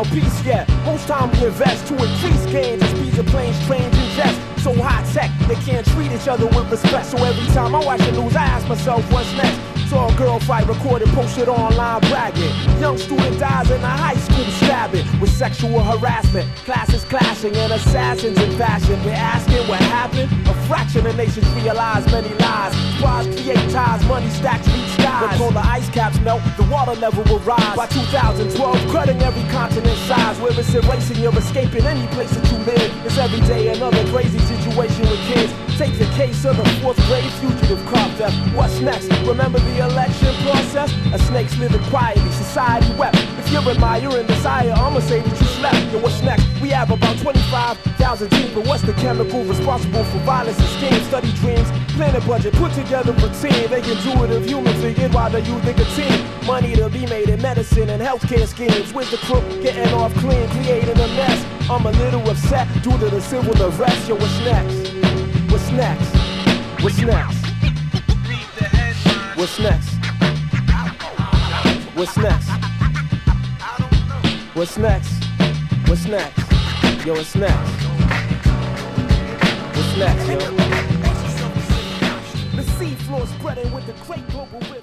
found peace yet. Most time we invest to increase gains. The speeds of planes, trains, and jets. So high tech, they can't treat each other with respect. So every time I watch the news, I ask myself, what's next? Saw a girl fight, recorded, posted online, bragging. Young student dies in a high school stabbing with sexual harassment. Classes clashing and assassins in fashion. We're asking what happened? A fraction of nations realize many lies. Spies create ties, money stacks reach skies. When polar ice caps melt, the water level will rise. By 2012, cutting every continent size. Where it's erasing, you're escaping any place that you live. It's every day another crazy situation with kids. Take the case of the 4th grade fugitive car theft. What's next? Remember the election process? A snake's living quietly, society wept. If you're admiring desire, I'ma say that you slept. Yo, what's next? We have about 25,000 teams, but what's the chemical responsible for violence and schemes? Study dreams, plan a budget, put together a team. They can do it if humans figured while they use nicotine. Money to be made in medicine and healthcare schemes. With the crook getting off clean, creating a mess. I'm a little upset due to the civil unrest. Yo, what's next? What's next? What's next? What's next? What's next? What's next? What's next? Yo, what's next? What's next, yo? The sea floor spreading with the great global river.